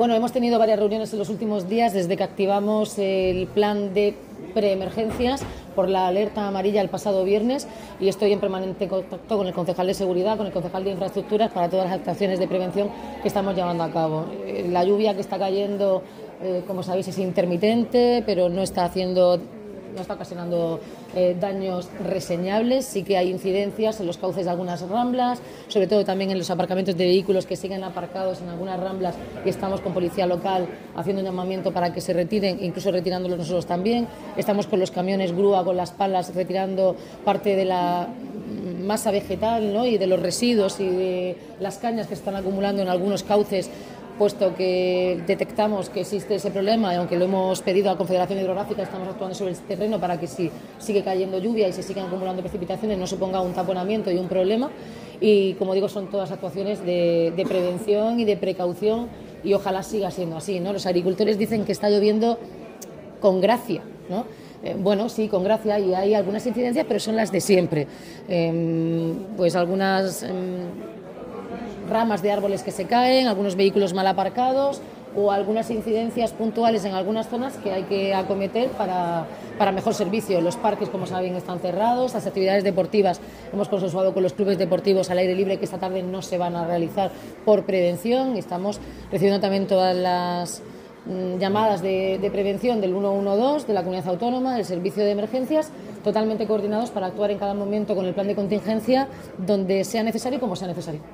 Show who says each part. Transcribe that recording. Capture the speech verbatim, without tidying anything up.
Speaker 1: Bueno, hemos tenido varias reuniones en los últimos días desde que activamos el plan de preemergencias por la alerta amarilla el pasado viernes, y estoy en permanente contacto con el concejal de seguridad, con el concejal de infraestructuras, para todas las actuaciones de prevención que estamos llevando a cabo. La lluvia que está cayendo, eh, como sabéis, es intermitente, pero no está haciendo no está ocasionando eh, daños reseñables. Sí que hay incidencias en los cauces de algunas ramblas, sobre todo también en los aparcamientos de vehículos que siguen aparcados en algunas ramblas, y estamos con policía local haciendo un llamamiento para que se retiren, incluso retirándolos nosotros también. Estamos con los camiones grúa, con las palas, retirando parte de la masa vegetal, ¿no?, y de los residuos y de las cañas que se están acumulando en algunos cauces, puesto que detectamos que existe ese problema, y aunque lo hemos pedido a la Confederación Hidrográfica, estamos actuando sobre el terreno para que, si sigue cayendo lluvia y se siguen acumulando precipitaciones, no suponga un taponamiento y un problema. Y, como digo, son todas actuaciones de, de prevención y de precaución, y ojalá siga siendo así, ¿no? Los agricultores dicen que está lloviendo con gracia, ¿no? Eh, bueno, sí, con gracia, y hay algunas incidencias, pero son las de siempre. Eh, pues algunas... Eh, ramas de árboles que se caen, algunos vehículos mal aparcados, o algunas incidencias puntuales en algunas zonas que hay que acometer para, para mejor servicio. Los parques, como saben, están cerrados. Las actividades deportivas hemos consensuado con los clubes deportivos al aire libre que esta tarde no se van a realizar por prevención, y estamos recibiendo también todas las mm, llamadas de, de prevención del uno uno dos de la Comunidad Autónoma, del Servicio de Emergencias, totalmente coordinados para actuar en cada momento con el plan de contingencia donde sea necesario y como sea necesario.